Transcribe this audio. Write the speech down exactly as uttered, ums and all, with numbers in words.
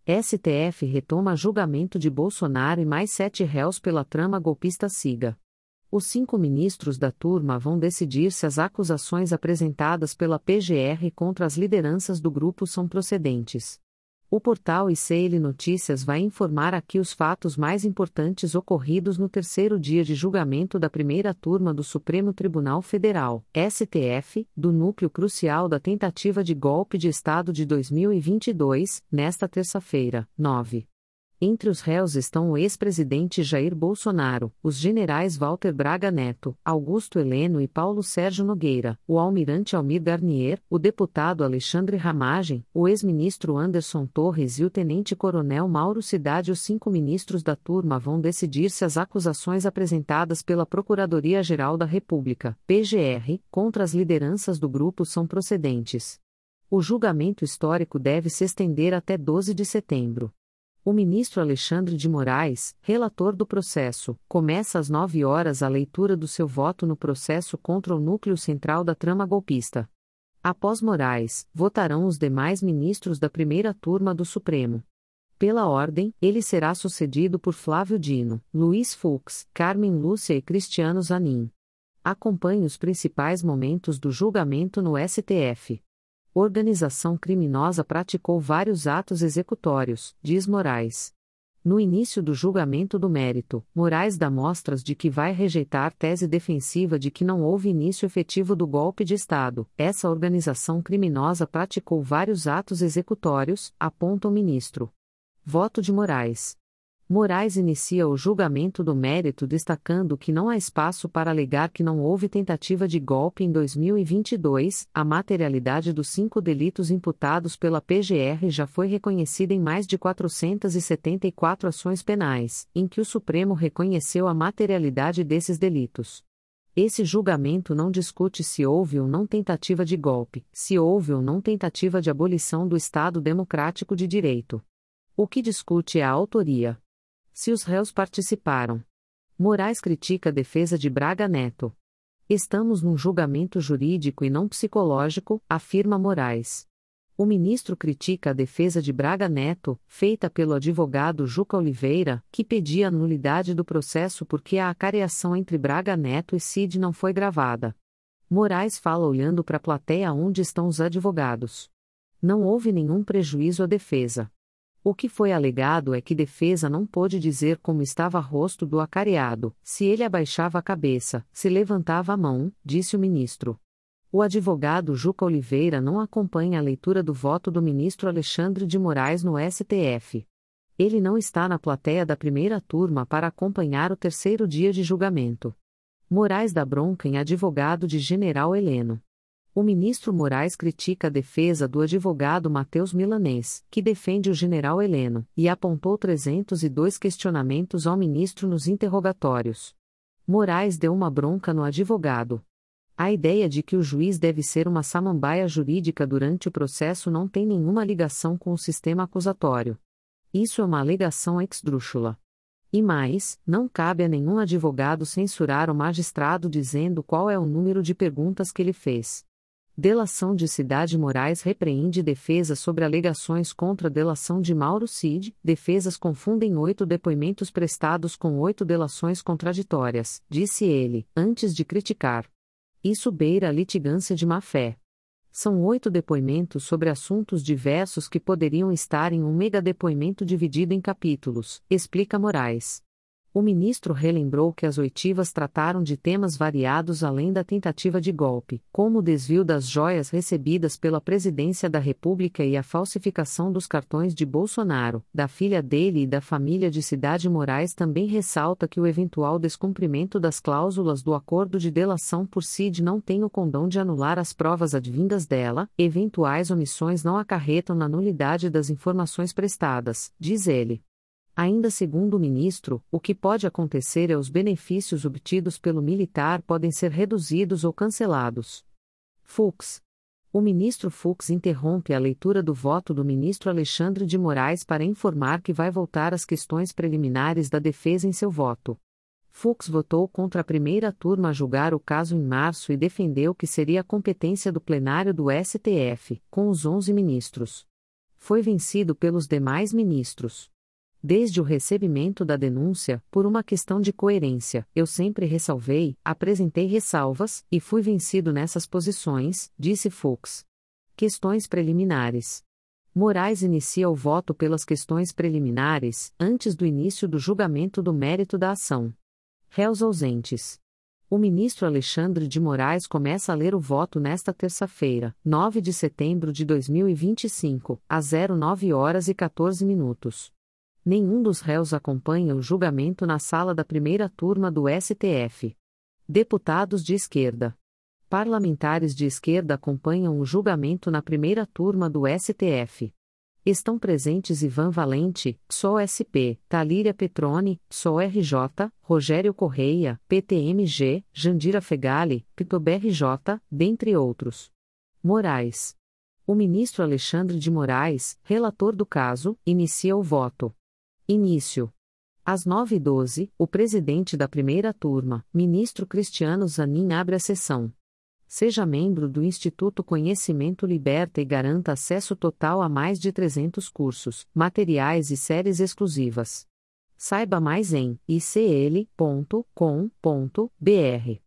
S T F retoma julgamento de Bolsonaro e mais sete réus pela trama golpista Siga. Os cinco ministros da turma vão decidir se as acusações apresentadas pela P G R contra as lideranças do grupo são procedentes. O portal I C L Notícias vai informar aqui os fatos mais importantes ocorridos no terceiro dia de julgamento da primeira turma do Supremo Tribunal Federal, S T F, do núcleo crucial da tentativa de golpe de Estado de dois mil e vinte e dois, nesta terça-feira, nove. Entre os réus estão o ex-presidente Jair Bolsonaro, os generais Walter Braga Neto, Augusto Heleno e Paulo Sérgio Nogueira, o almirante Almir Garnier, o deputado Alexandre Ramagem, o ex-ministro Anderson Torres e o tenente-coronel Mauro Cidade. Os cinco ministros da turma vão decidir se as acusações apresentadas pela Procuradoria-Geral da República, P G R, contra as lideranças do grupo são procedentes. O julgamento histórico deve se estender até doze de setembro. O ministro Alexandre de Moraes, relator do processo, começa às nove horas a leitura do seu voto no processo contra o núcleo central da trama golpista. Após Moraes, votarão os demais ministros da primeira turma do Supremo. Pela ordem, ele será sucedido por Flávio Dino, Luiz Fux, Carmen Lúcia e Cristiano Zanin. Acompanhe os principais momentos do julgamento no S T F. Organização criminosa praticou vários atos executórios, diz Moraes. No início do julgamento do mérito, Moraes dá mostras de que vai rejeitar tese defensiva de que não houve início efetivo do golpe de Estado. Essa organização criminosa praticou vários atos executórios, aponta o ministro. Voto de Moraes. Moraes inicia o julgamento do mérito destacando que não há espaço para alegar que não houve tentativa de golpe em dois mil e vinte e dois, a materialidade dos cinco delitos imputados pela P G R já foi reconhecida em mais de quatrocentas e setenta e quatro ações penais, em que o Supremo reconheceu a materialidade desses delitos. Esse julgamento não discute se houve ou não tentativa de golpe, se houve ou não tentativa de abolição do Estado Democrático de Direito. O que discute é a autoria. Se os réus participaram. Moraes critica a defesa de Braga Neto. Estamos num julgamento jurídico e não psicológico, afirma Moraes. O ministro critica a defesa de Braga Neto, feita pelo advogado Juca Oliveira, que pedia a nulidade do processo porque a acareação entre Braga Neto e Cid não foi gravada. Moraes fala olhando para a plateia onde estão os advogados. Não houve nenhum prejuízo à defesa. O que foi alegado é que defesa não pôde dizer como estava o rosto do acareado, se ele abaixava a cabeça, se levantava a mão, disse o ministro. O advogado Juca Oliveira não acompanha a leitura do voto do ministro Alexandre de Moraes no S T F. Ele não está na plateia da primeira turma para acompanhar o terceiro dia de julgamento. Moraes dá bronca em advogado de general Heleno. O ministro Moraes critica a defesa do advogado Matheus Milanês, que defende o general Heleno, e apontou trezentos e dois questionamentos ao ministro nos interrogatórios. Moraes deu uma bronca no advogado. A ideia de que o juiz deve ser uma samambaia jurídica durante o processo não tem nenhuma ligação com o sistema acusatório. Isso é uma alegação esdrúxula. E mais, não cabe a nenhum advogado censurar o magistrado dizendo qual é o número de perguntas que ele fez. Delação de Cidade. Moraes repreende defesa sobre alegações contra a delação de Mauro Cid. Defesas confundem oito depoimentos prestados com oito delações contraditórias, disse ele, antes de criticar. Isso beira a litigância de má-fé. São oito depoimentos sobre assuntos diversos que poderiam estar em um mega-depoimento dividido em capítulos, explica Moraes. O ministro relembrou que as oitivas trataram de temas variados além da tentativa de golpe, como o desvio das joias recebidas pela Presidência da República e a falsificação dos cartões de Bolsonaro, da filha dele e da família de Cidade. Moraes também ressalta que o eventual descumprimento das cláusulas do acordo de delação por Cid não tem o condão de anular as provas advindas dela, eventuais omissões não acarretam na nulidade das informações prestadas, diz ele. Ainda segundo o ministro, o que pode acontecer é os benefícios obtidos pelo militar podem ser reduzidos ou cancelados. Fux. O ministro Fux interrompe a leitura do voto do ministro Alexandre de Moraes para informar que vai voltar às questões preliminares da defesa em seu voto. Fux votou contra a primeira turma a julgar o caso em março e defendeu que seria competência do plenário do S T F, com os onze ministros. foi vencido pelos demais ministros. Desde o recebimento da denúncia, por uma questão de coerência, eu sempre ressalvei, apresentei ressalvas, e fui vencido nessas posições, disse Fux. Questões preliminares. Moraes inicia o voto pelas questões preliminares, antes do início do julgamento do mérito da ação. Réus ausentes. O ministro Alexandre de Moraes começa a ler o voto nesta terça-feira, nove de setembro de dois mil e vinte e cinco, às nove horas e quatorze minutos. Nenhum dos réus acompanha o julgamento na sala da primeira turma do S T F. Deputados de esquerda. Parlamentares de esquerda acompanham o julgamento na primeira turma do S T F. Estão presentes Ivan Valente, P S O S P, Talíria Petroni, P S O R J, Rogério Correia, P T M G, Jandira Fegali, P T O B R J, dentre outros. Moraes. O ministro Alexandre de Moraes, relator do caso, inicia o voto. Início. Às nove e doze, o presidente da primeira turma, ministro Cristiano Zanin, abre a sessão. Seja membro do Instituto Conhecimento Liberta e garanta acesso total a mais de trezentos cursos, materiais e séries exclusivas. Saiba mais em i c l ponto com ponto b r.